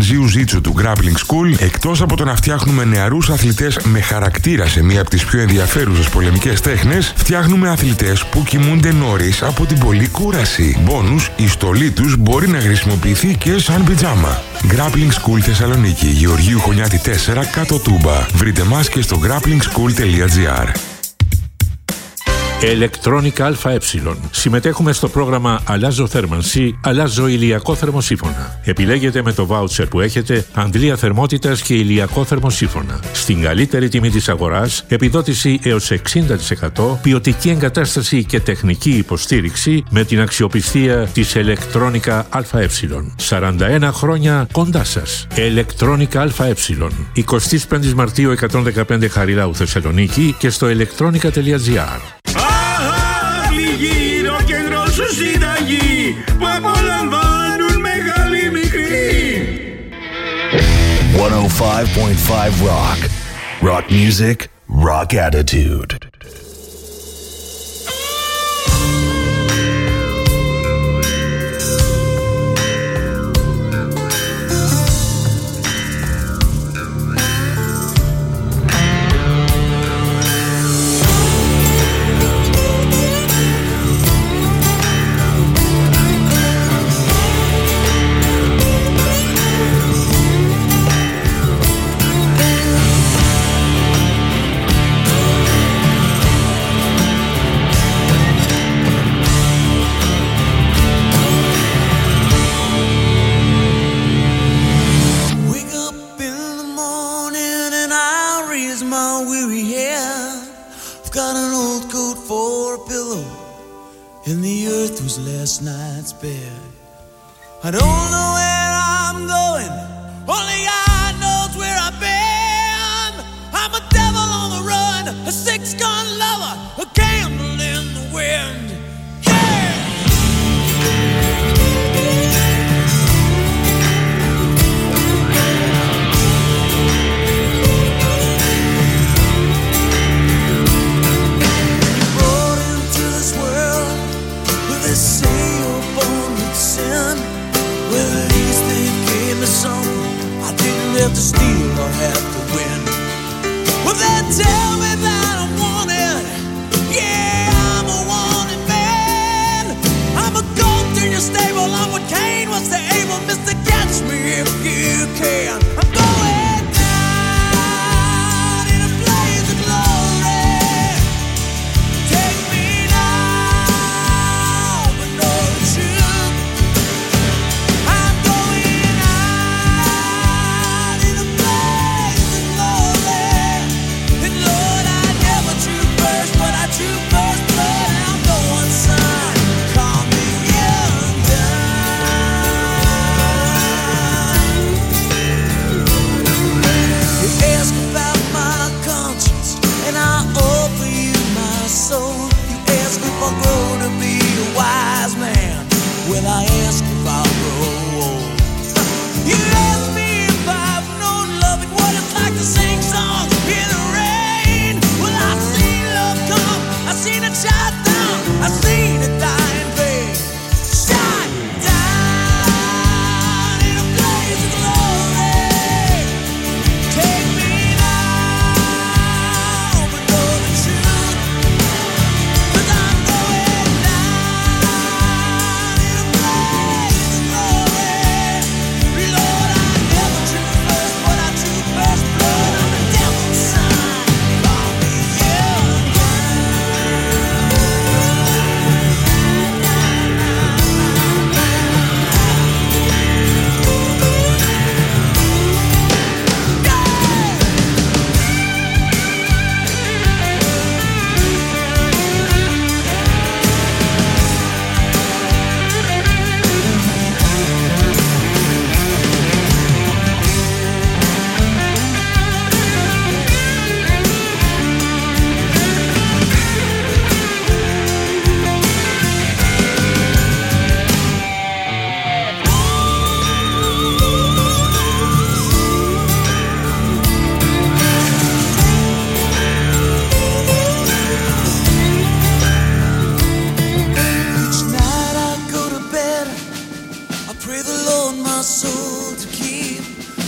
Jiu-Jitsu του Grappling School, εκτός από το να φτιάχνουμε νεαρούς αθλητές με χαρακτήρα σε μία από τις πιο ενδιαφέρουσες πολεμικές τέχνες, φτιάχνουμε αθλητές που κοιμούνται νωρίς από την πολλή κούραση. Μπόνους, η στολή τους μπορεί να χρησιμοποιηθεί και σαν πιτζάμα. Grappling School Θεσσαλονίκη, Γεωργίου Χωνιάτη 4, κάτω Τούμπα. Βρείτε μας και στο grapplingschool.gr. Electronic ΑΕ. Συμμετέχουμε στο πρόγραμμα Αλλάζω θέρμανση, αλλάζω ηλιακό θερμοσύφωνα. Επιλέγετε με το βάουτσερ που έχετε αντλία θερμότητας και ηλιακό θερμοσύφωνα. Στην καλύτερη τιμή της αγοράς, επιδότηση έως 60%, ποιοτική εγκατάσταση και τεχνική υποστήριξη με την αξιοπιστία της Electronic ΑΕ. 41 χρόνια κοντά σας. Electronic ΑΕ. 25 Μαρτίου 115 Χαριλάου Θεσσαλονίκη και στο electronica.gr. Γύρω κέντρο σου συνταγή που απολαμβάνουν μεγάλοι μικροί. 105.5 Rock. Rock music, rock attitude. And the earth was last night's bed. I don't know where I'm going, only God knows where I've been. I'm a devil on the run, a six-gun lover, a candle in the wind. To steal or have to win. Well, they tell me that I'm wanted. Yeah, I'm a wanted man. I'm a goat in your stable. I'm what Cain was to Abel. Mister, catch me if you can. I'm going down in a blaze of glory. Take me now, but know the truth. I'm going out in a blaze of glory. And Lord, I never drew first, but I drew first blood. I'm going, son, call me you ask about my conscience, and I offer you my soul. You ask if I'll grow to be a wise man. Well, I ask if I'll grow old. You ask me if I've known love and what it's like to sing songs in the rain. Well, I've seen love come, I've seen it shut down, I've seen it die in vain. Shut down in a blaze of glory. Take me now, but know the truth. 'Cause I'm going down in a blaze of glory. Lord, I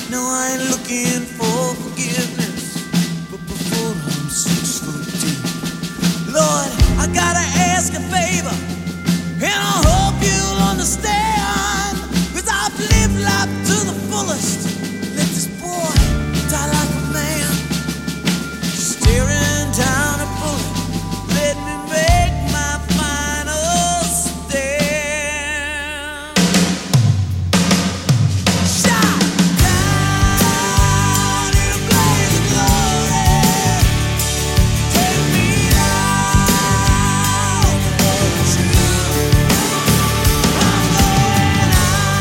No, I ain't looking for forgiveness, but before I'm 6 foot deep. Lord, I gotta ask a favor, and I hope you'll understand, 'cause I've lived life to the fullest. Let this boy die like a man, staring down a bullet. Let me make my final stand. Shot down in a blaze of glory. Take me out for the truth. I'm going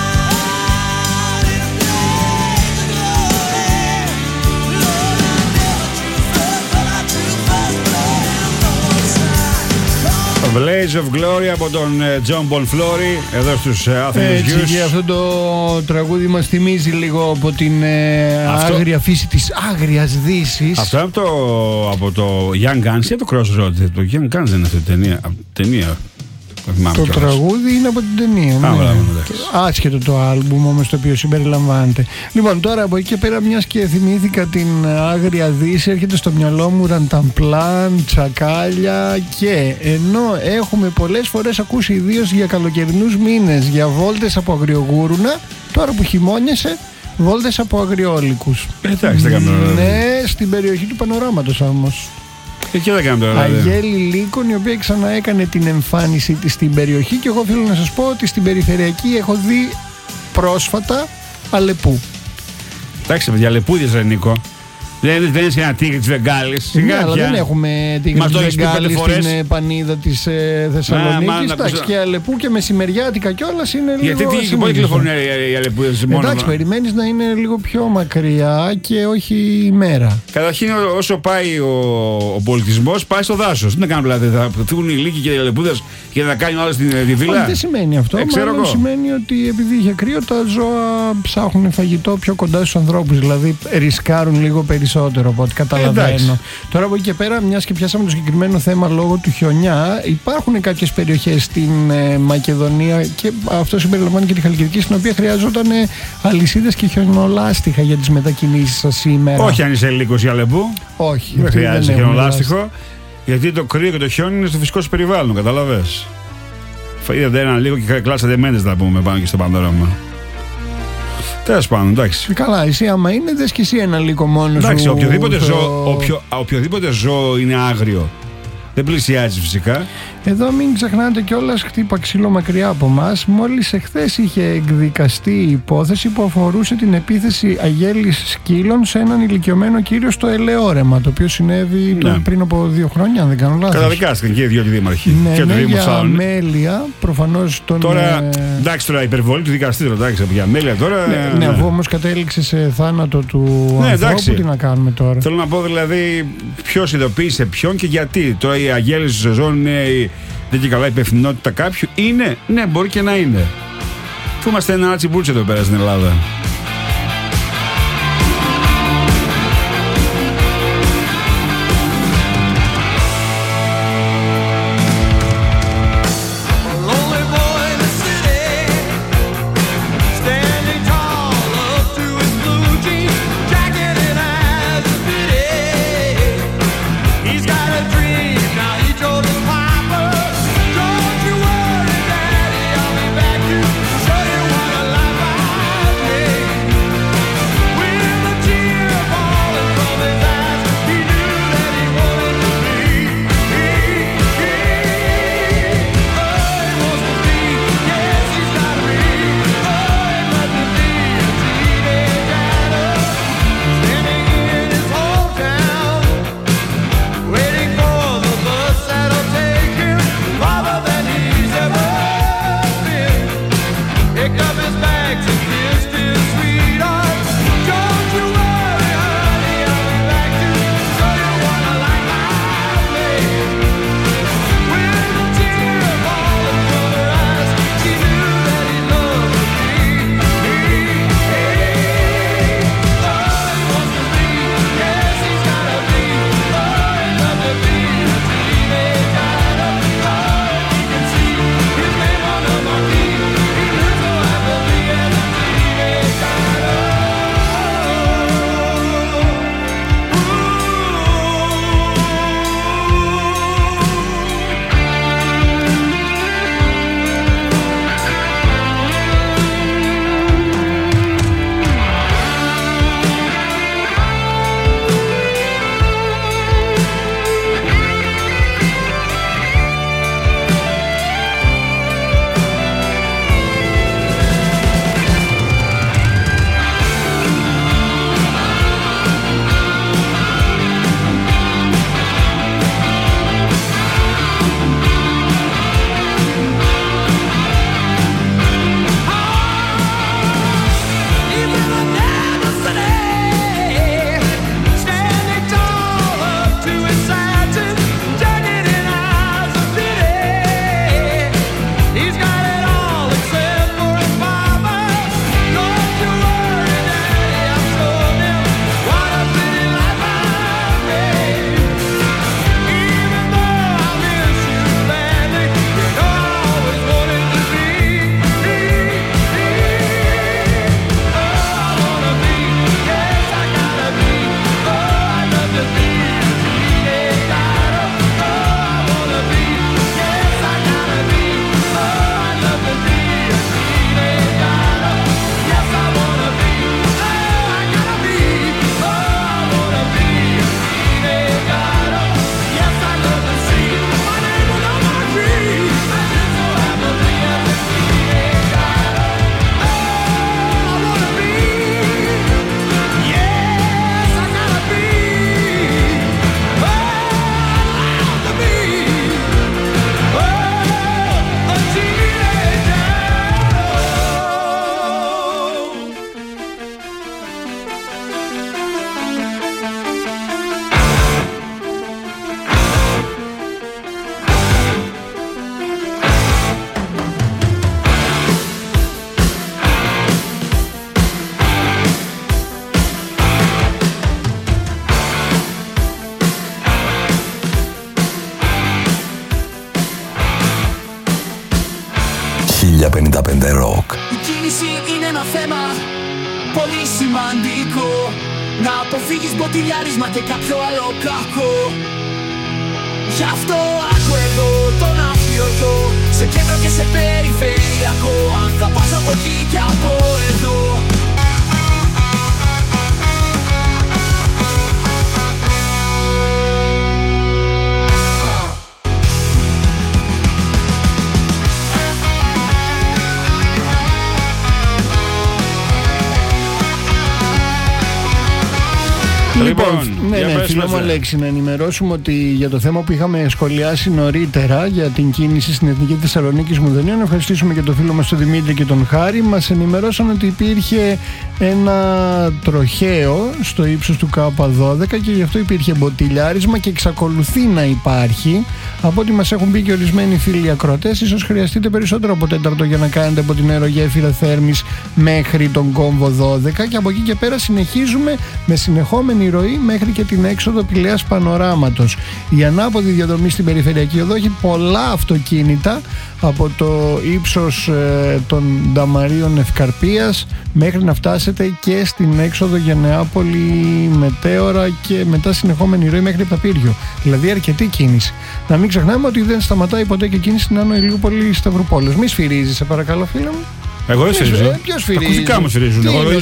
out in a blaze of glory. Lord, I never drew first, but I drew first blood and north side. Blaze of Glory από τον John Bon Flory εδώ στους Athens Έτσι, Youth. και αυτό το τραγούδι μας θυμίζει λίγο από την άγρια φύση της άγριας δύσης. Αυτό από το Young Guns ή από το Crossroads. Το Young Guns δεν είναι αυτή η ταινία. Το τραγούδι είναι από την ταινία. Άσχετο το άλμπουμ όμως το οποίο συμπεριλαμβάνεται. Λοιπόν, τώρα από εκεί και πέρα, μιας και θυμήθηκα την Άγρια Δύση, έρχεται στο μυαλό μου Ρανταμπλάν, Τσακάλια, και ενώ έχουμε πολλές φορές ακούσει ιδίως για καλοκαιρινούς μήνες για βόλτες από αγριογούρουνα, τώρα που χειμώνιασε, βόλτες από αγριόλικους. Εντάξει, δεν κάνουμε. Ναι, στην περιοχή του Πανοράματος όμως. Εκεί δεν κάνουμε τώρα. Αγέλη Λίκων, η οποία ξαναέκανε την εμφάνισή της στην περιοχή, και εγώ θέλω να σας πω ότι στην περιφερειακή έχω δει πρόσφατα Αλεπού. Εντάξει, παιδιά, λεπούδιες ρε Νίκο. Δεν είναι σε ένα τίγρη της Βεγγάλης. Ναι, αλλά δεν έχουμε την Βεγγάλη στην πανίδα της Θεσσαλονίκης. Εντάξει, και Αλεπού και μεσημεριάτικα κιόλας είναι λίγο. Γιατί πότε κυκλοφορούν οι Αλεπούδες μόνο? Εντάξει, περιμένεις να είναι λίγο πιο μακριά και όχι ημέρα. Καταρχήν, όσο πάει ο πολιτισμός, πάει στο δάσος. Τι να κάνουν δηλαδή, θα φύγουν οι λύκοι και οι Αλεπούδες και θα κάνει όλα στη βίλα. Δεν σημαίνει αυτό. Μάλλον σημαίνει ότι επειδή είχε κρύο, τα ζώα ψάχνουν φαγητό πιο κοντά στους ανθρώπους. Δηλαδή ρισκάρουν λίγο περισσότερο από ό,τι καταλαβαίνω. Τώρα από εκεί και πέρα, μιας και πιάσαμε το συγκεκριμένο θέμα λόγω του χιονιά, υπάρχουν κάποιες περιοχές στην Μακεδονία, και αυτό συμπεριλαμβάνει και τη Χαλκιδική, στην οποία χρειαζόταν αλυσίδες και χιονολάστιχα για τις μετακινήσεις σας σήμερα. Όχι αν είσαι λύκος ή Αλεπού. Όχι. Δεν χρειάζεται χιονολάστιχο, γιατί το κρύο και το χιόνι είναι στο φυσικό σου περιβάλλον, καταλαβες. Είδατε έναν λίγο και κλάσατε μένες, να πούμε, πάνω και στο Πανδρόμα. Τέλος πάντων, εντάξει. Καλά, εσύ άμα είναι, δες και εσύ ένα λίγο μόνο σου. Εντάξει, οποιοδήποτε ζώο είναι άγριο. Δεν πλησιάζει φυσικά. Εδώ μην ξεχνάτε κιόλας, χτύπα ξύλο μακριά από μας. Μόλις εχθές είχε εκδικαστεί η υπόθεση που αφορούσε την επίθεση αγέλης σκύλων σε έναν ηλικιωμένο κύριο στο Ελαιόρεμα, το οποίο συνέβη πριν από 2 χρόνια, αν δεν κάνω λάθος. Καταδικάστηκαν και οι 2 δήμαρχοι. Ναι, και ναι, για αμέλεια, προφανώς τον. Τώρα, εντάξει, τώρα υπερβολή του δικαστήριου, εντάξει, για αμέλεια τώρα. Ναι, αφού όμως κατέληξε σε θάνατο του ανθρώπου, τι να κάνουμε τώρα. Θέλω να πω δηλαδή, ποιος ειδοποίησε ποιον και γιατί. Τώρα η αγέλη στη σεζόν είναι. Δεν και καλά υπευθυνότητα κάποιου. Είναι, ναι, μπορεί και να είναι. Αφού είμαστε ένα άτσι μπούλτσε εδώ πέρα στην Ελλάδα. Show you what a life I 1055 Rock. Η κίνηση είναι ένα θέμα πολύ σημαντικό. Να αποφύγεις μποτιλιάρισμα και κάποιο άλλο κακό. Γι' αυτό άκου εδώ τον αφιωτό, σε κέντρο και σε περιφερειακό. Αν θα πας από εκεί και από εδώ. Λοιπόν, φίλε μου Αλέξη, να ενημερώσουμε ότι για το θέμα που είχαμε σχολιάσει νωρίτερα για την κίνηση στην Εθνική Θεσσαλονίκης Μουδανίων, να ευχαριστήσουμε και τον φίλο μας τον Δημήτρη και τον Χάρη. Μας ενημερώσαν ότι υπήρχε ένα τροχαίο στο ύψος του K12 και γι' αυτό υπήρχε μποτιλιάρισμα και εξακολουθεί να υπάρχει. Από ό,τι μας έχουν πει και ορισμένοι φίλοι ακροατές, ίσως χρειαστείτε περισσότερο από τέταρτο για να κάνετε από την αερογέφυρα Θέρμης μέχρι τον κόμβο 12 και από εκεί και πέρα συνεχίζουμε με συνεχόμενη ροή μέχρι και την έξοδο Πηλαίας Πανοράματος. Η ανάποδη διαδρομή στην περιφερειακή οδό έχει πολλά αυτοκίνητα από το ύψος των Νταμαρίων Ευκαρπίας μέχρι να φτάσετε και στην έξοδο για Νεάπολη Μετέωρα και μετά συνεχόμενη ροή μέχρι Παπύριο. Δηλαδή αρκετή κίνηση. Να μην ξεχνάμε ότι δεν σταματάει ποτέ και κίνηση στην Άνω Ηλιούπολη Σταυρουπόλεως. Μη σφυρίζει, σε παρακαλώ, φίλε μου. Εγώ δεν σφυρίζω. Ποιος σφυρίζει? Τα ακουστικά μου σφυρίζουν.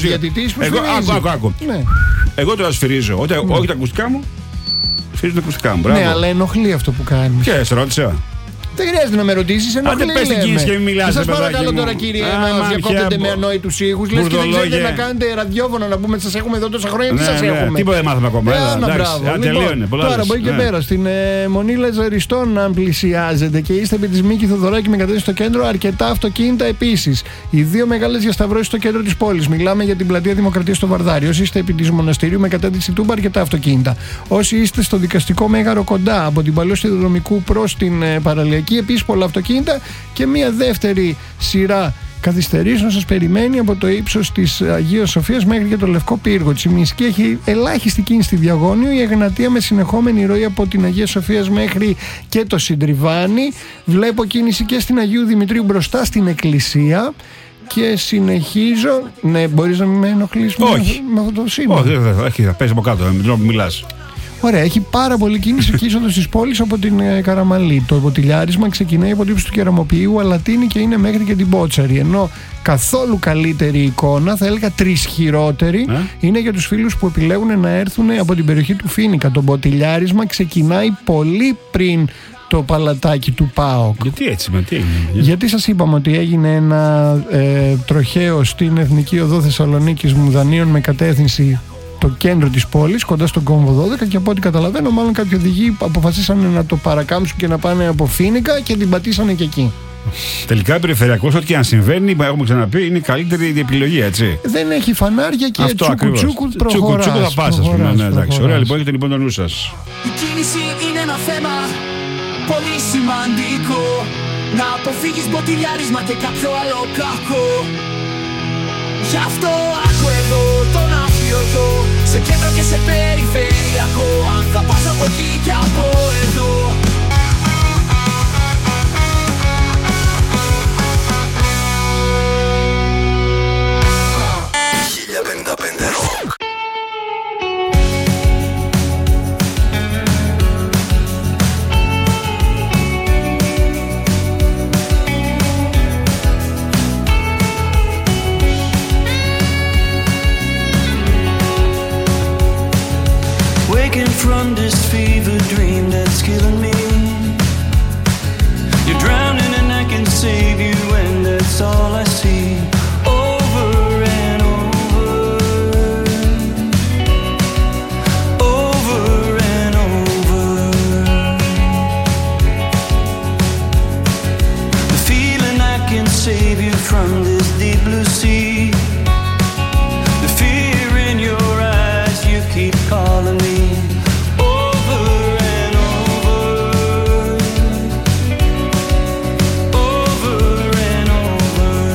Άκου. Ναι. Εγώ τώρα σφυρίζω. Όχι τα ακουστικά μου, σφυρίζουν τα ακουστικά μου. Ναι, αλλά ενοχλεί αυτό που κάνεις. Και σε ρώτησα. Δεν χρειάζεται να με ρωτήσεις, ενοχλεί. Άντε πες την κίνηση και μην μιλάς. Σας παρακαλώ τώρα, κύριε, να διακόπτετε με ανόητους ήχους. Λες και δεν ξέρετε να κάνετε ραδιόφωνο, να πούμε σας έχουμε εδώ τόσα χρόνια. Τι σας έχουμε? Τίποτα δεν μάθαμε ακόμα. Τώρα από εκεί και πέρα, στην Μονή Λαζαριστών, αν πλησιάζετε και είστε επί της Μίκη Θοδωράκη με κατεύθυνση στο κέντρο, αρκετά αυτοκίνητα επίσης. Οι δύο μεγάλες διασταυρώσεις στο κέντρο της πόλης. Μιλάμε για την πλατεία Δημοκρατίας στο Βαρδάρι. Όσοι είστε επί της Μοναστηρίου με κατεύθυνση Τούμπα, αρκετά αυτοκίνητα. Όσοι είστε στο δικαστικό μέγαρο κοντά από την Παλαιοσιδηροδρομικού προς την παραλιακή, επίσης πολλά αυτοκίνητα και μια δεύτερη σειρά καθυστερήσεων σας περιμένει από το ύψος της Αγίας Σοφίας μέχρι και το Λευκό Πύργο. Τσιμισκή έχει ελάχιστη κίνηση στη Διαγώνιο, η Εγνατία με συνεχόμενη ροή από την Αγία Σοφίας μέχρι και το Συντριβάνι. Βλέπω κίνηση και στην Αγίου Δημητρίου μπροστά στην Εκκλησία. Και συνεχίζω. Ναι, μπορείς να με ενοχλήσεις με αυτό το σήμα? Όχι, θα πες από κάτω, με τον τρόπο που μιλάς. Ωραία, έχει πάρα πολύ κίνηση και είσοδος της πόλης από την Καραμαλή. Το μποτιλιάρισμα ξεκινάει από το ύψος του Κεραμοποιείου, Αλατίνη και είναι μέχρι και την Πότσαρη. Ενώ καθόλου καλύτερη εικόνα, θα έλεγα τρισχυρότερη, είναι για τους φίλους που επιλέγουν να έρθουν από την περιοχή του Φοίνικα. Το μποτιλιάρισμα ξεκινάει πολύ πριν το παλατάκι του ΠΑΟΚ. Γιατί έτσι, τι έγινε? Γιατί σας είπαμε ότι έγινε ένα τροχαίο στην Εθνική Οδό Θεσσαλονίκης Μουδανίων με κατεύθυνση το κέντρο της πόλης, κοντά στον κόμβο 12, και από ό,τι καταλαβαίνω, μάλλον κάποιοι οδηγοί αποφασίσανε να το παρακάμψουν και να πάνε από Φοίνικα και την πατήσανε και εκεί. Τελικά περιφερειακός, ό,τι και αν συμβαίνει, έχουμε ξαναπεί, είναι η καλύτερη επιλογή, έτσι. Δεν έχει φανάρια και τσούκου προχωράς. Τσούκου θα πας, ας πούμε. Ναι, εντάξει. Ωραία, λοιπόν, έχετε λοιπόν το νου σας. Η κίνηση είναι ένα θέμα πολύ σημαντικό. Να αποφύγεις μποτιλιάρισμα και κάποιο άλλο κακό. Γι' αυτό άκου εδώ τον αφιωτό, σε κέντρο και σε περιφερειακό. Αν θα πας από εκεί και από εδώ. From this fever dream that's killing me, you're drowning and I can save you, and that's all I see. Over and over, over and over. The feeling I can save you from this deep blue sea. The fear in your eyes, you keep calling me. Over and over.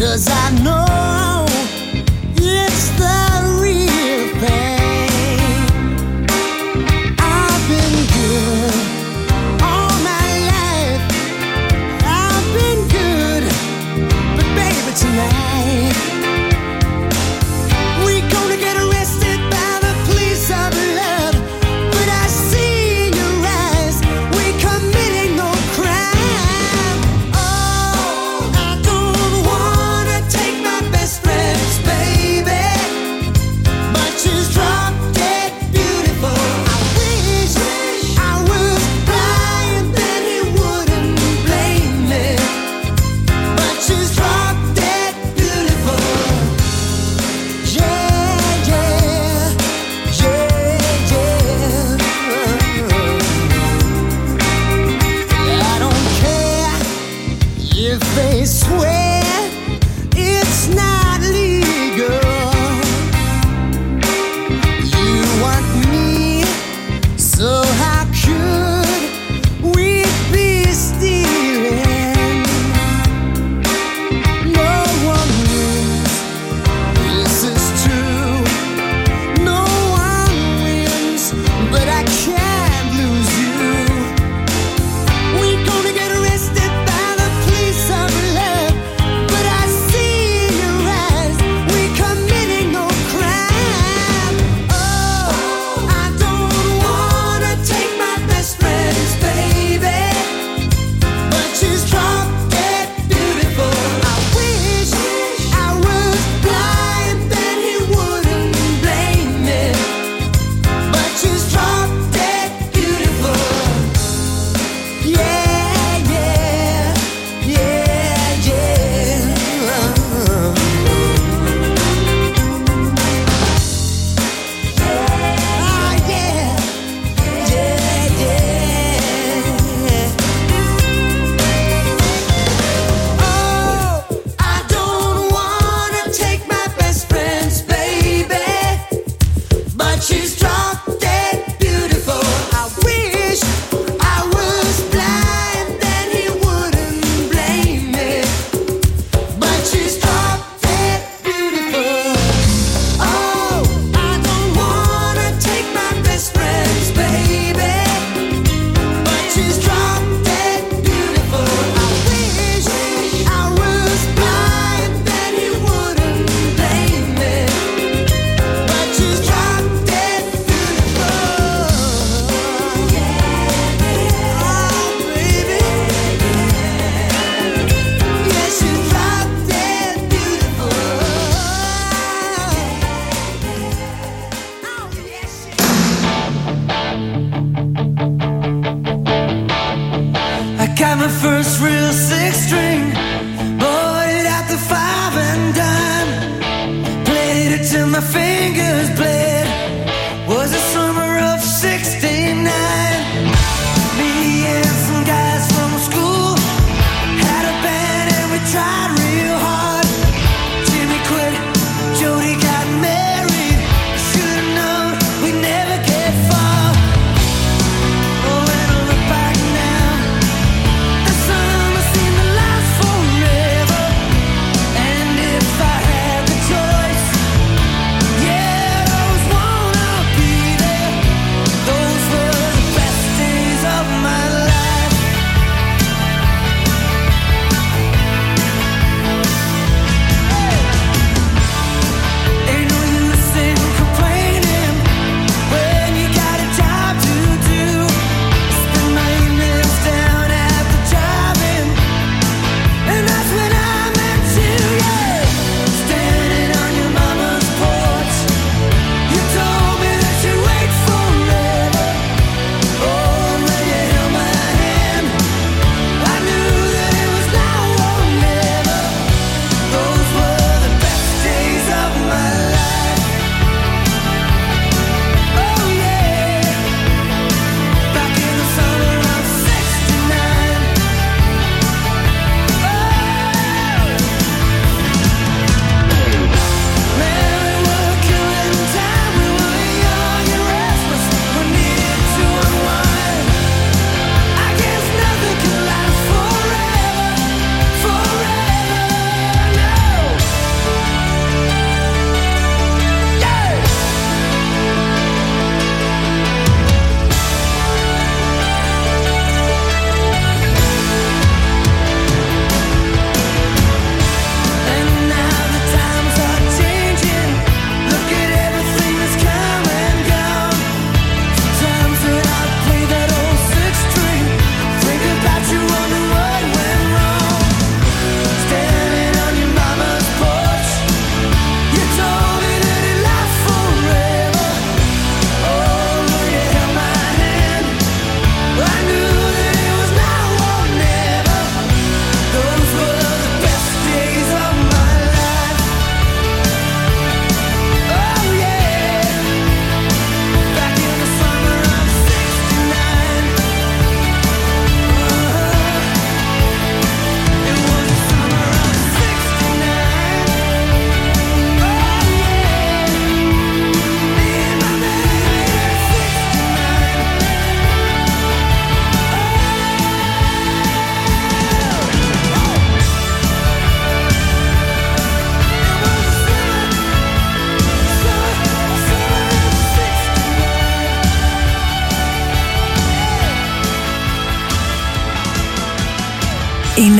'cause I know it's the real thing. I've been good all my life. I've been good, but baby tonight we gonna get arrested by the police of love. But I see in your eyes we're committing no crime. Oh, I don't wanna take my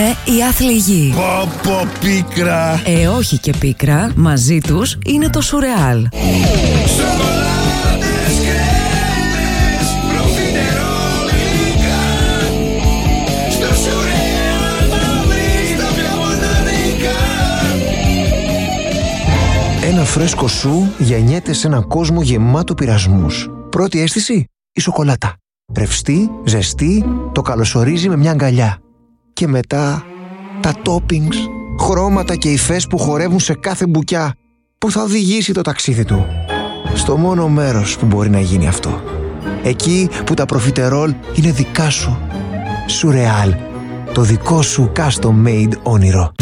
είναι οι άθλοι γη. Πω πίκρα. Όχι και πίκρα, μαζί τους είναι το Σουρεάλ. Σοκολάτες, κρέμες, προφιτερόλ υλικά. Στο Σουρεάλ θα βρεις τα πιο μοναδικά. Ένα φρέσκο σου γεννιέται σε έναν κόσμο γεμάτο πειρασμούς. Πρώτη αίσθηση, η σοκολάτα. Ρευστή, ζεστή, το καλωσορίζει με μια αγκαλιά. Και μετά τα toppings, χρώματα και υφές που χορεύουν σε κάθε μπουκιά που θα οδηγήσει το ταξίδι του στο μόνο μέρος που μπορεί να γίνει αυτό. Εκεί που τα προφιτερόλ είναι δικά σου. Σουρεάλ, το δικό σου custom made όνειρο.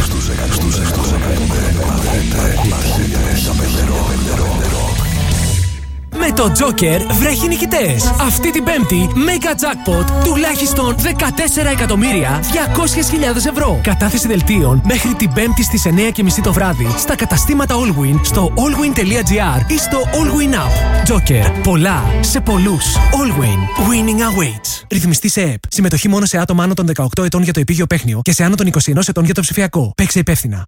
Με το Joker βρέχει νικητές. Αυτή την Πέμπτη, Mega Jackpot τουλάχιστον 14.200.000 ευρώ. Κατάθεση δελτίων μέχρι την Πέμπτη στις 9:30 το βράδυ στα καταστήματα Allwyn, στο allwyn.gr ή στο Allwyn App. Joker. Πολλά σε πολλούς. Allwyn. Winning awaits. Ρυθμιστή σε ΕΠ. Συμμετοχή μόνο σε άτομα άνω των 18 ετών για το επίγειο παίχνιο και σε άνω των 21 ετών για το ψηφιακό. Παίξε υπεύθυνα.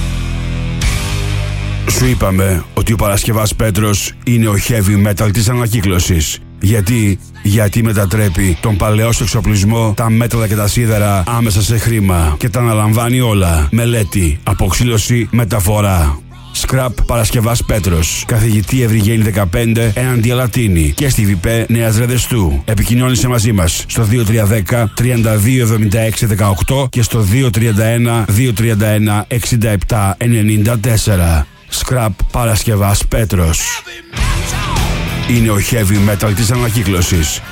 Σου είπαμε ότι ο Παρασκευάς Πέτρος είναι ο heavy metal της ανακύκλωσης. Γιατί μετατρέπει τον παλαιό σου εξοπλισμό, τα μέταλλα και τα σίδερα άμεσα σε χρήμα και τα αναλαμβάνει όλα. Μελέτη, αποξήλωση, μεταφορά. Scrap Παρασκευάς Πέτρος. Καθηγητή Ευρυγένη 15 έναντι Αλατίνη και στη ΒΠ Νέας Ρεδεστού. Επικοινώνησε μαζί μας στο 2310 3276 18 και στο 231 231 67 94. Scrap Παρασκευάς Πέτρος. Είναι ο heavy metal της ανακύκλωσης.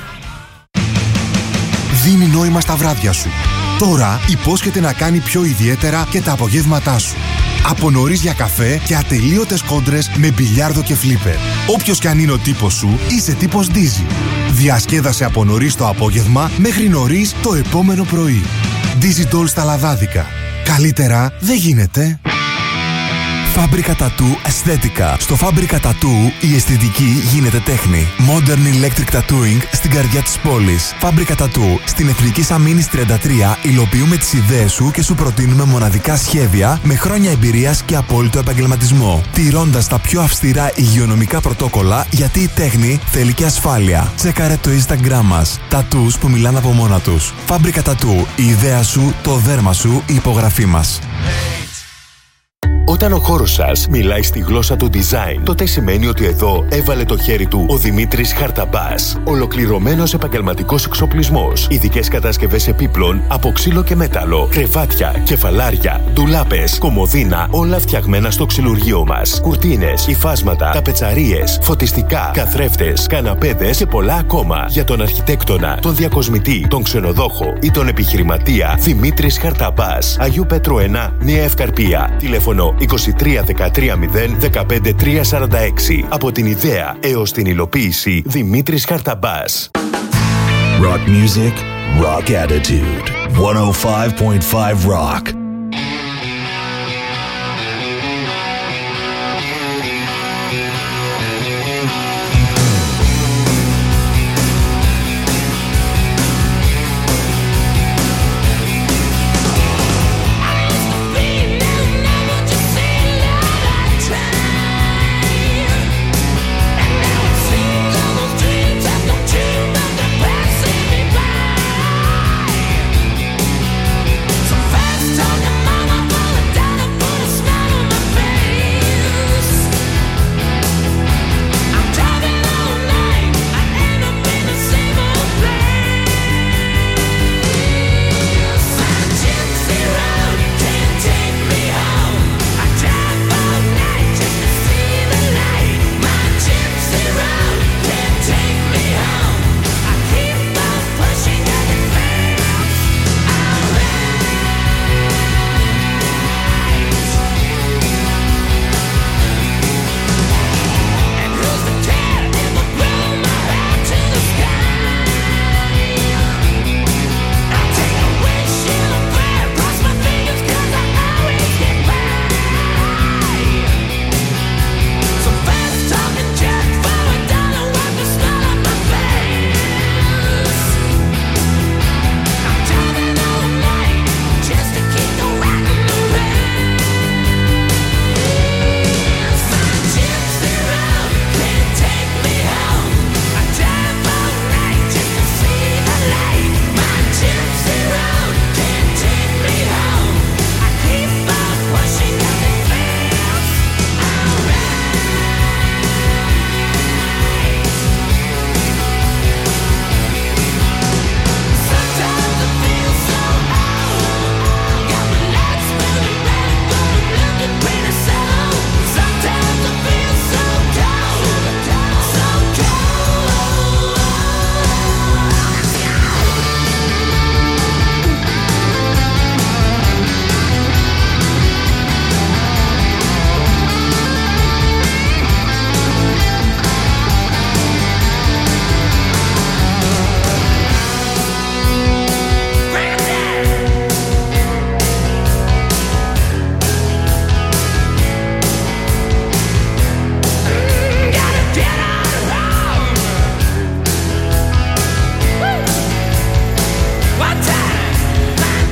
Δίνει νόημα στα βράδια σου. Τώρα υπόσχεται να κάνει πιο ιδιαίτερα και τα απογεύματά σου. Από νωρίς για καφέ και ατελείωτες κόντρες με μπιλιάρδο και φλίπερ. Όποιος κι αν είναι ο τύπος σου, είσαι τύπος Dizzy. Διασκέδασε από νωρίς το απόγευμα μέχρι νωρίς το επόμενο πρωί. Dizzy Doll στα λαδάδικα. Καλύτερα δεν γίνεται. Φάμπρικα Τατού Αισθέτικα. Στο Φάμπρικα Τατού η αισθητική γίνεται τέχνη. Modern Electric Tattooing στην καρδιά της πόλης. Φάμπρικα Τατού στην Εθνική Αμήνης 33 υλοποιούμε τις ιδέες σου και σου προτείνουμε μοναδικά σχέδια με χρόνια εμπειρίας και απόλυτο επαγγελματισμό. Τηρώντας τα πιο αυστηρά υγειονομικά πρωτόκολλα, γιατί η τέχνη θέλει και ασφάλεια. Τσέκαρε το Instagram μας. Τατούς που μιλάνε από μόνα τους. Φάμπρικα Τατού. Η ιδέα σου, το δέρμα σου, η υπογραφή μας. Όταν ο χώρος σας μιλάει στη γλώσσα του design, τότε σημαίνει ότι εδώ έβαλε το χέρι του ο Δημήτρης Χαρταμπάς. Ολοκληρωμένος επαγγελματικός εξοπλισμός, ειδικές κατασκευές επίπλων από ξύλο και μέταλλο, κρεβάτια, κεφαλάρια, ντουλάπες, κομοδίνα, όλα φτιαγμένα στο ξυλουργείο μας. Κουρτίνες, υφάσματα, ταπετσαρίες, φωτιστικά, καθρέφτες, καναπέδες και πολλά ακόμα. Για τον αρχιτέκτονα, τον διακοσμητή, τον ξενοδόχο ή τον επιχειρηματία, Δημήτρης Χαρταμπάς. Αγίου Πέτρου 1, Νέα Ευκαρπία. Τηλέφωνο 23 13 0 15 346. Από την ιδέα έως την υλοποίηση, Δημήτρης Χαρταμπάς. Rock music, rock attitude. 105.5 Rock. Fast talk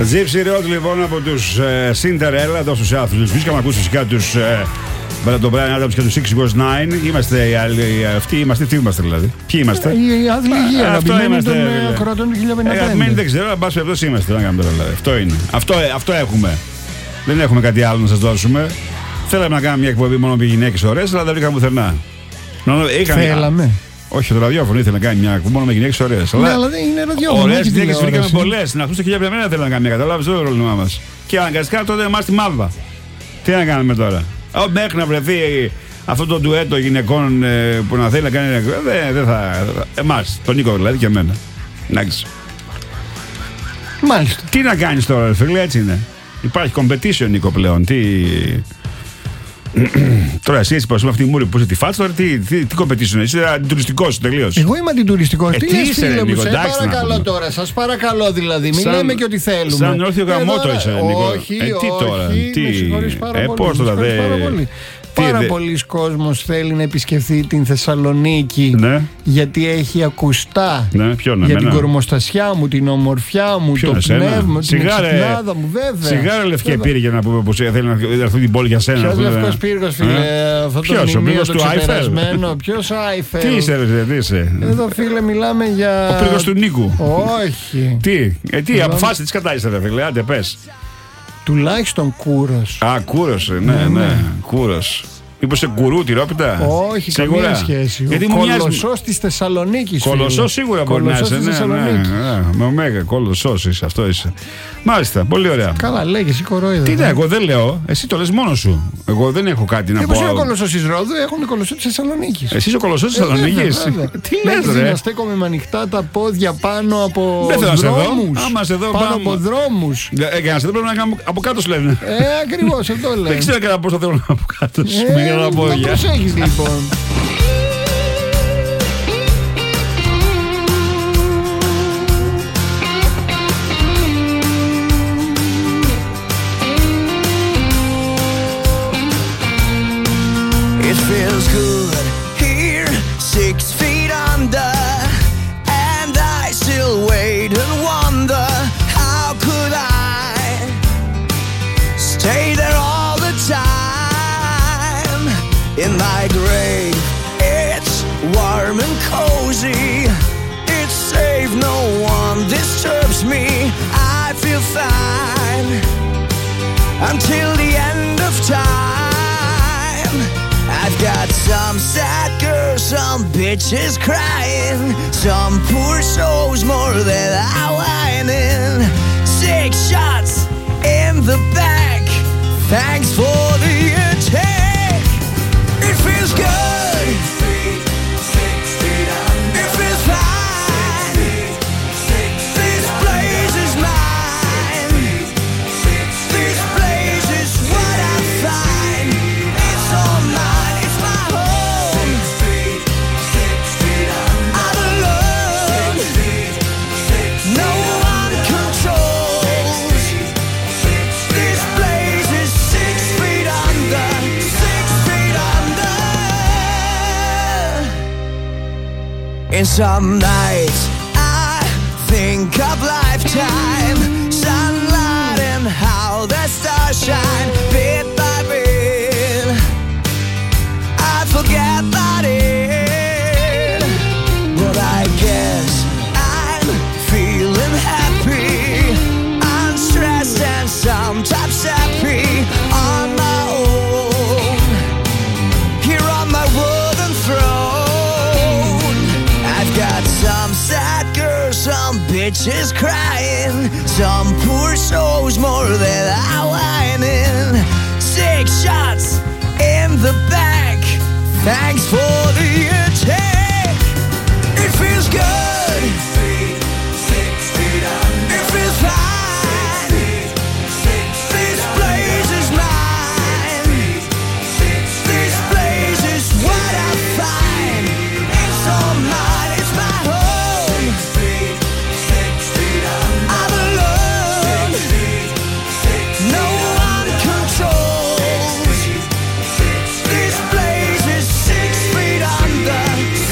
Gypsy Road λοιπόν από τους Cinderella εδώ στους Άθλους. Βρίσκαμε να ακούσει φυσικά τους τον Brian Adams και τους 6 Goes 9. Είμαστε οι άλλοι αυτοί, τι είμαστε δηλαδή. Ποιοι είμαστε? Οι άθλοι υγεία, αγαπημένοι των ακροατών του 1055. Δεν ξέρω, αλλά πάση περιπτώσει είμαστε. Να κάνουμε τώρα δηλαδή. Αυτό είναι. Αυτό έχουμε. Δεν έχουμε κάτι άλλο να σας δώσουμε. Θέλαμε να κάνουμε μια εκπομπή μόνο με γυναίκες ωραίες, αλλά δεν βρήκαμε πουθενά. Θέλαμε. Όχι, το ραδιόφωνο ήθελε να κάνει μια εκπομπή μόνο με γυναίκες ωραίες. Ναι, αλλά δεν είναι ραδιόφωνο. Ωραίες γυναίκες βρήκαμε πολλές. Να ακούσετε και για μένα θέλει να κάνει. Καταλάβεις το πρόβλημά μας. Και αναγκαστικά τότε εμάς τη μάβα. Τι να κάνουμε τώρα? Μέχρι να βρεθεί αυτό το ντουέτο γυναικών που να θέλει να κάνει. Δεν θα. Εμάς, τον Νίκο δηλαδή και εμένα. Εντάξει. Μάλιστα. Τι να κάνεις τώρα, φίλε, έτσι είναι. Υπάρχει competition, Νίκο, πλέον. Τώρα εσύ που αυτή η μούρη που είσαι τη φάτσα, τώρα τι competition, είσαι αντιτουριστικός τελείως. Εγώ είμαι αντιτουριστικός. Τι λες, φίλε μου, σε παρακαλώ τώρα, σας παρακαλώ δηλαδή, μην λέμε και ό,τι θέλουμε. Σαν όρθιο γαμότο είσαι, Νίκο. Όχι, τι τώρα, με συγχωρείς πάρα πολύ. Πώς τώρα, Πάρα πολλοί κόσμος θέλει να επισκεφθεί την Θεσσαλονίκη, ναι, γιατί έχει ακουστά, ναι, για την κορμοστασιά μου, την ομορφιά μου, το πνεύμα, την εξυπνάδα μου, βέβαια. Σιγάρα Λευκή Πύργη για να πούμε πως θέλει να έρθει την πόλη για σένα. Ποιος Λευκός Πύργος, φίλε? Αυτό το μνημείο το ξεπερασμένο. Ποιος Άιφελ? Τι είσαι? Εδώ, φίλε, μιλάμε για... Ο Πύργος του Νίκου. Όχι. Τι αποφάσισε, τι κατάισε, φίλε, άντε πες. Τουλάχιστον Κούρος. Κούρος, ναι, Κούρος. Μήπως σε Κουρού, τυρόπιτα? Όχι, καμία σχέση. Κολοσσός της Θεσσαλονίκης. Κολοσσός σίγουρα μπορεί να είσαι. Με ωμέγα, κολοσσός είσαι, αυτό είσαι. Μάλιστα, πολύ ωραία. Καλά, λέγε, εσύ κορόιδα. Τι εγώ δεν λέω, εσύ το λες μόνος σου. Εγώ δεν έχω κάτι να πω. Εγώ είμαι ο κολοσσός της Ρόδου, έχουν κολοσσό της Θεσσαλονίκης. Εσύ είσαι ο κολοσσός της Θεσσαλονίκης. Τι λες, ρε? Να στέκομαι με ανοιχτά τα πόδια πάνω από δρόμους. Πάνω από δρόμους. Για να σε δω πρέπει να κάνω από κάτω σου λένε. Ακριβώς, αυτό λένε. Δεν ξέρω κατά πώς θα θέλω από κάτω σου. Να προσέχεις λοιπόν. It feels good here, 6 feet under, and I still wait and wonder, how could I stay there all the time? In my grave, it's warm and cozy, it's safe, no one disturbs me, I feel fine until the end of time. I've got some sad girls, some bitches crying, some poor souls more than I'm whining. 6 shots in the back, thanks for the attack. It feels good. 6 feet under. It feels fine. 6 this place is mine. 6 this place is what I find. It's all mine. It's my home. 6 feet under. I'm alone. 6 no one controls. 6 this place is 6 feet under. 6 feet under. In some nights I think of lifetime, sunlight and how the stars shine, bit by bit I forget about it, but I guess I'm feeling happy, unstressed and sometimes happy on my own, here on my wooden throne. I've got some sad girls, some bitches crying, some poor souls more than I'm whining. 6 shots in the back, thanks for the attack. It feels good. 6 feet under. It feels fine. 6 this place is mine. 6 this place is what I find. It's all mine. It's my home. 6 feet under. I'm alone. 6 no one controls. 6 this place is 6 feet under.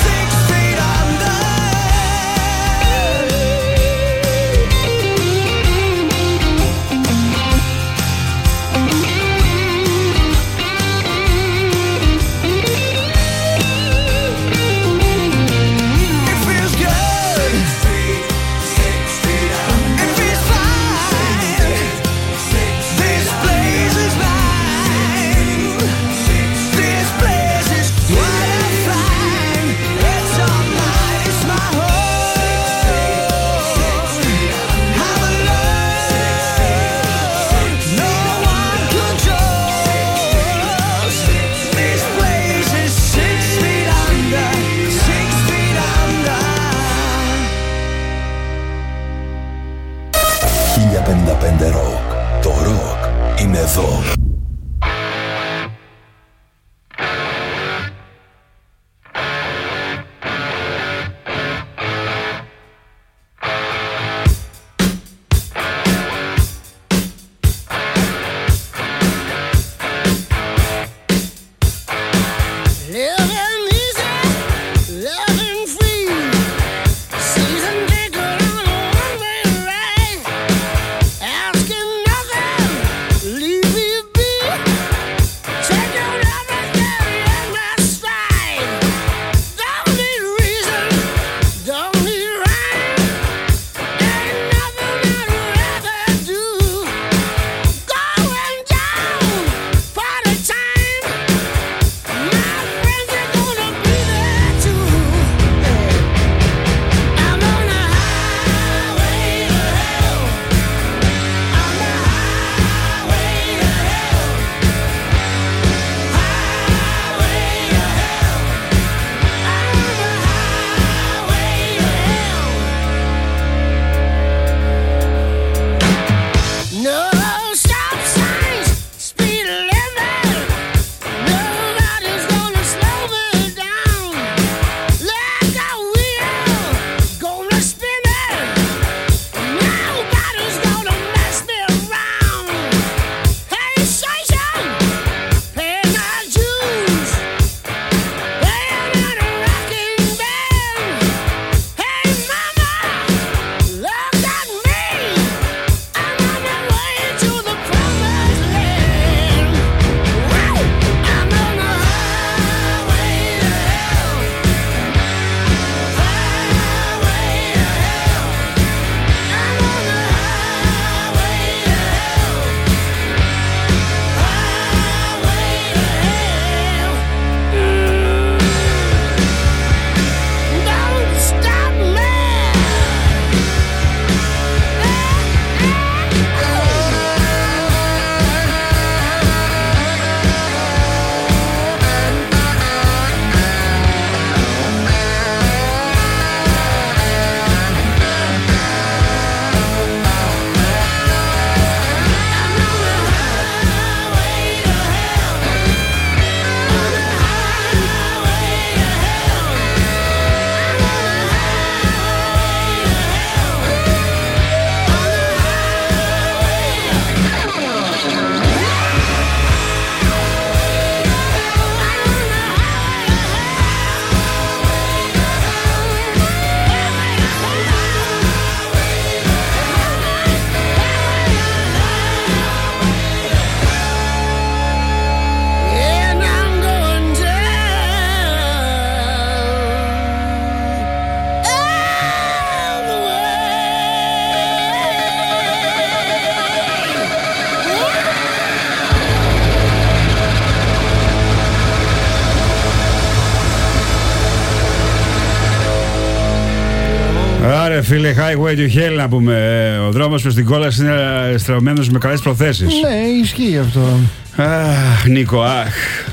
ρε φίλε, highway to hell να πούμε. Ο δρόμος προς την κόλαση είναι στραμμένος με καλές προθέσεις. Ναι, ισχύει αυτό. Αχ, Νίκο, αχ.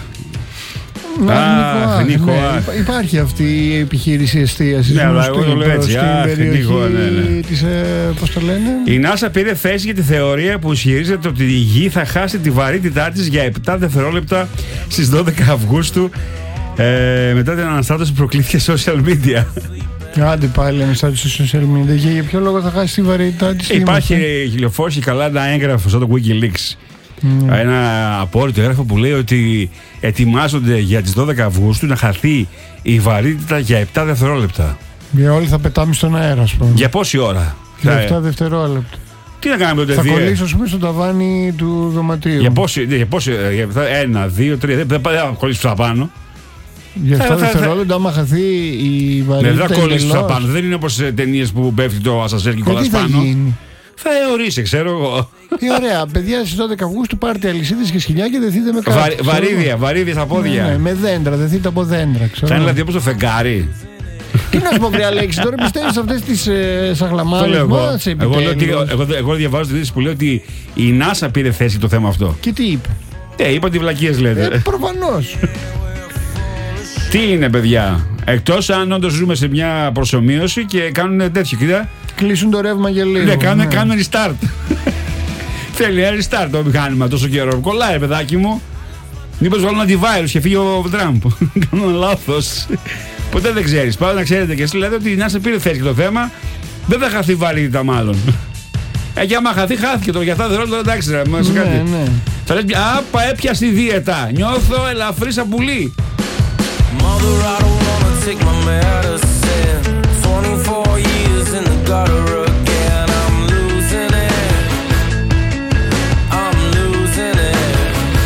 Νίκο, αχ. Υπάρχει αυτή η επιχείρηση εστίασης. Ναι, αλλά εγώ το λέω έτσι. Αχ, Νίκο, ναι. Πώς το λένε? Η NASA πήρε θέση για τη θεωρία που ισχυρίζεται ότι η Γη θα χάσει τη βαρύτητά της για 7 δευτερόλεπτα στις 12 Αυγούστου μετά την αναστάτωση που προκλήθηκε social media. Άντε πάλι αναστάτωση social media. Και για ποιο λόγο θα χάσει τη βαρύτητά της? Υπάρχει κυκλοφόρησε καλά ένα έγγραφο σαν το Wikileaks. Ένα απόρριτο έγγραφο που λέει ότι ετοιμάζονται για τις 12 Αυγούστου να χαθεί η βαρύτητα για 7 δευτερόλεπτα. Για όλοι θα πετάμε στον αέρα, ας πούμε. Για πόση ώρα? Για 7 δευτερόλεπτα. Τι να κάνουμε τότε? Θα κολλήσω, ας πούμε, στο ταβάνι του δωματίου. Για πόση? 1, 2, 3. Δεν θα κολλήσω στα πάνω. Για 7 δευτερόλεπτα, άμα χαθεί η βαρύτητα. Δεν θα κολλήσω στα πάνω. Δεν είναι όπως σε ταινίες που πέφτει το ασανσέρ και κολλάς πάνω. Θα αιωρήσει, ξέρω εγώ. Ωραία, παιδιά, στις 12 Αυγούστου πάρτε αλυσίδες και σκυλιά και δεθείτε με κάτι. Βαρύδια στα πόδια. Ναι, με δέντρα, δεθείτε από δέντρα. Θα είναι δηλαδή όπως το φεγγάρι. Τι να σου πω, βρε Αλέξη, τώρα πιστεύεις σε αυτές τις σαγλαμάρες μας? Εγώ διαβάζω την είδηση που λέει ότι η NASA πήρε θέση το θέμα αυτό. Και τι είπε? Είπα ότι βλακίες λέτε. Προφανώς. Τι είναι, παιδιά? Εκτός αν όντως ζούμε σε μια προσομοίωση και κάνουν τέτοιο, κοίτα. Κλείσουν το ρεύμα για λίγο. Ναι, κάνουν restart. Θέλει ένα restart το μηχάνημα τόσο καιρό. Κολλάει, παιδάκι μου. Μήπως βάλουν αντιβάιρους και φύγει ο Τραμπ. Κάνουν λάθος. Ποτέ δεν ξέρεις. Πάντα να ξέρετε και εσείς λέτε ότι η NASA πήρε θέση για το θέμα. Δεν θα χαθεί βαρύτητα μάλλον. Και άμα χαθεί, χάθηκε το. Για αυτά δεν ρωτώ, εντάξει, ρε, μας κάτι. Θα λες, άπα, έπιασε τη δίαιτα. Νιώθω ελαφρύ σαν πουλί. Mother, I don't wanna take my medicine. 24 years in the gutter again. I'm losing it. I'm losing it.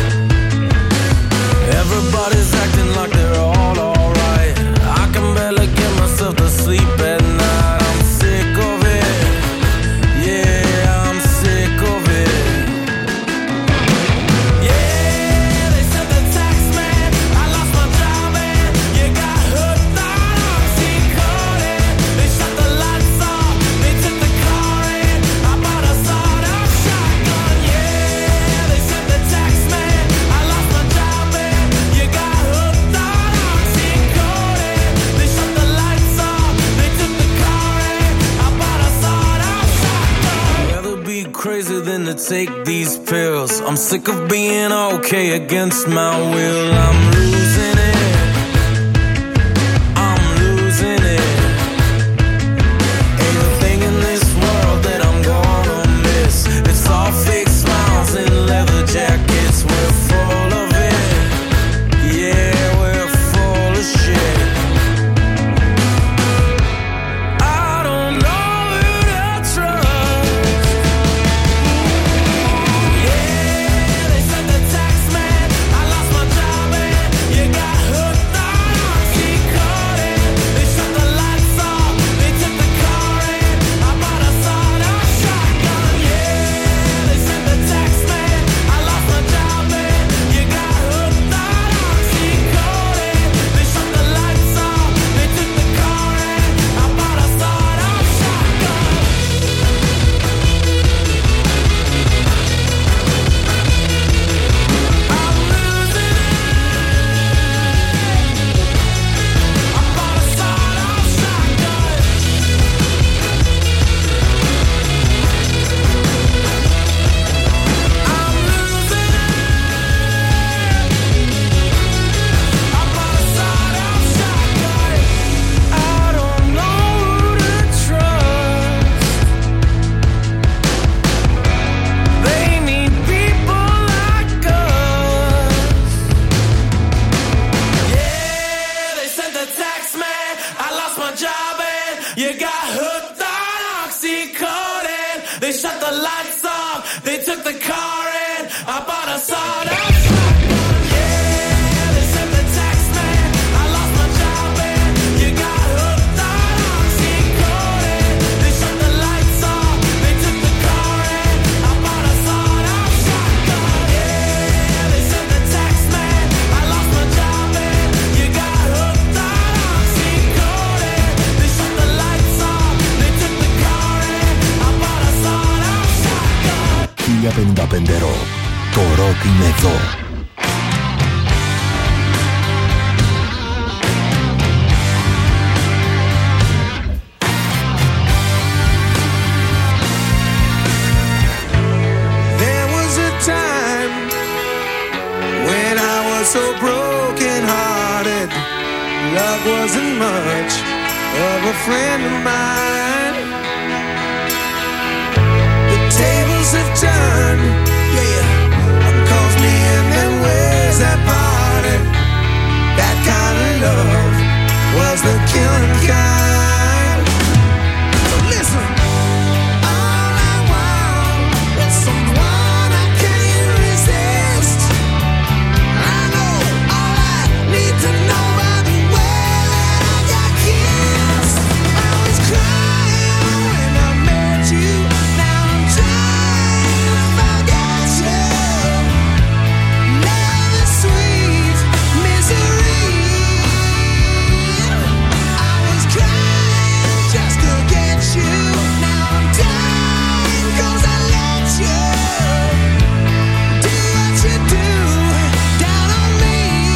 Everybody's acting like they're all alright. I can barely get myself to sleep at night. I'm sick of it. Yeah, I'm sick of it. Yeah, they said the tax man. I lost my job and you got hooked on oxycodone. They shut the lights off. They took the car in. I bought a sawed-off shotgun. Yeah, they said the tax man. I lost my job and you got hooked on oxycodone. They shut the lights off. They took the car in. I bought a sawed-off shotgun. I'd rather be crazy than to take these pills. I'm sick of being okay against my will. I'm losing it. I'm losing it. Ain't a thing in this world that I'm gonna miss. It's all fake smiles and leather jackets. We're full of it. Yeah, we're full of shit. I don't know who to trust. Yeah, they said the tax man. I lost my job and you got hooked on oxycodone. They shut the lights off. They took the car in. I bought a sawed-off shotgun. Yeah, they said the tax man. I lost my job and you got hooked on oxycodone. They shut the lights off. They took the car in. I bought a sawed-off shotgun. I'm losing it. I bought a sawed-off shotgun. I'm losing it. I bought a sawed-off shotgun. I don't know who to trust. They need people like us. Yeah, they sent the tax man. I lost my job and you got hooked on oxycodone. They shut the lights off. They took the car in. I bought a sawed-off shotgun. Yeah, they sent the tax man. I lost my job and you got hooked on oxycodone. They shut the lights off. They took the car in. I bought a sawed-off shotgun. Yeah, they sent the tax man. I lost my job and you got hooked on oxycodone. They shut the lights off. They took 105 Rock. Το ροκ είναι εδώ. So broken hearted, love wasn't much of a friend of mine. The tables have turned, yeah, calls me in them ways that parted. That kind of love was the killing kind. So listen, all I want is someone I can't resist. To know by the way that I got kissed. I was crying when I met you. Now I'm trying to forget you. Love is sweet misery. I was crying just to get you. Now I'm dying 'cause I let you do what you do down on me.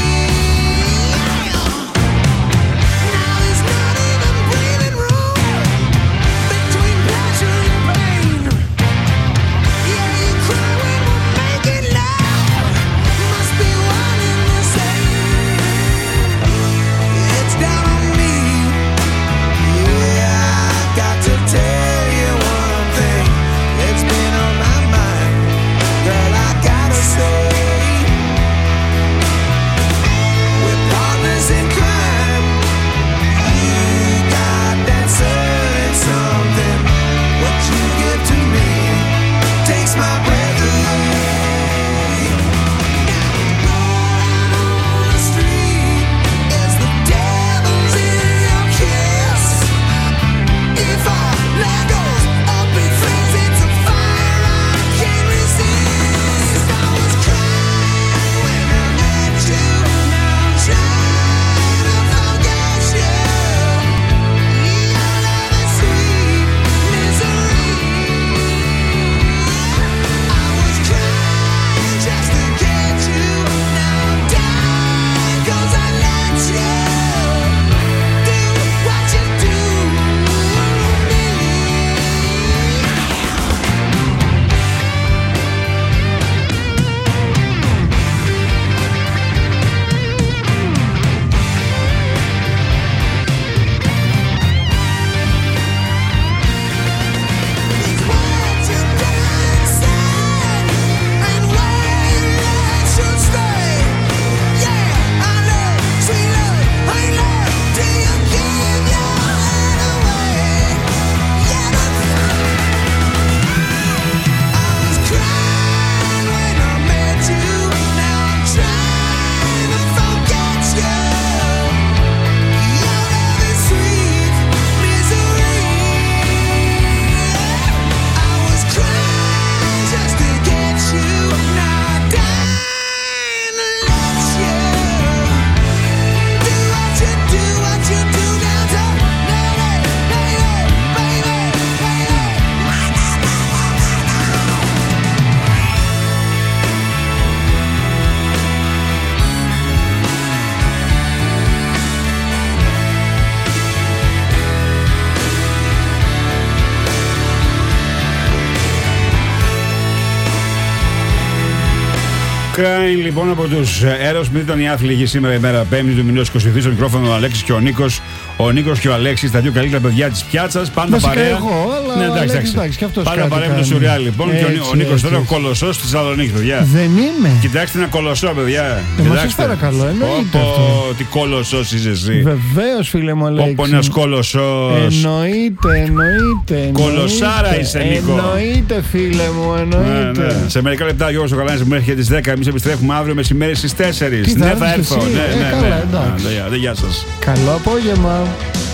Crying λοιπόν από τους Aerosmith, ήταν η άθληση σήμερα ημέρα 5η του μηνός 22, στο μικρόφωνο ο Αλέξης και ο Νίκος. Ο Νίκος και ο Αλέξης, τα δύο καλύτερα παιδιά της πιάτσας. Πάντα παρέα. Εγώ, αλλά ναι, εντάξει, και αυτός πάντα παρέα με το Σουριάλ λοιπόν. Έτσι, και ο Νίκος τώρα ο κολοσσός της Θεσσαλονίκης, παιδιά. Δεν είμαι. Κοιτάξτε ένα κολοσσό, παιδιά. Σας παρακαλώ, εννοείται. Τι κολοσσός είσαι εσύ. Βεβαίως, φίλε μου, Αλέξη. Όπω ένας κολοσσός. Εννοείται. Κολοσσάρα είσαι, Νίκο. Εννοείται, φίλε μου, εννοείται. Ναι. Σε μερικά λεπτά, Γιώργος ο Καλάνης μου έρχεται τις 10. Εμείς επιστρέφουμε αύριο μεσημέρι στις 4. Τι Ναι, θα έρθω. καλά, εντάξει. Γεια σας. Καλό απόγευμα.